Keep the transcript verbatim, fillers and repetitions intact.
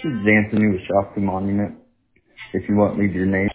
This is Anthony with Shopton Monument. If you want, leave your name.